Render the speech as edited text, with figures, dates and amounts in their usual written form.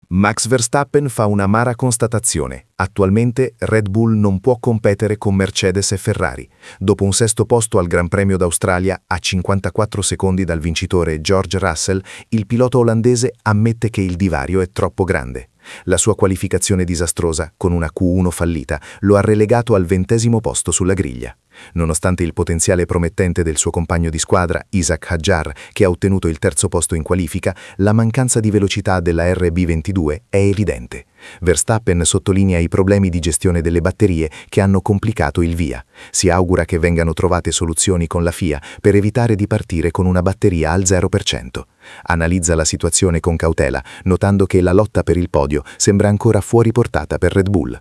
Max Verstappen fa un'amara constatazione. Attualmente Red Bull non può competere con Mercedes e Ferrari. Dopo un sesto posto al Gran Premio d'Australia, a 54 secondi dal vincitore George Russell, il pilota olandese ammette che il divario è troppo grande. La sua qualificazione disastrosa, con una Q1 fallita, lo ha relegato al 20° posto sulla griglia. Nonostante il potenziale promettente del suo compagno di squadra, Isack Hadjar, che ha ottenuto il terzo posto in qualifica, la mancanza di velocità della RB22 è evidente. Verstappen sottolinea i problemi di gestione delle batterie che hanno complicato il via. Si augura che vengano trovate soluzioni con la FIA per evitare di partire con una batteria al 0%. Analizza la situazione con cautela, notando che la lotta per il podio sembra ancora fuori portata per Red Bull.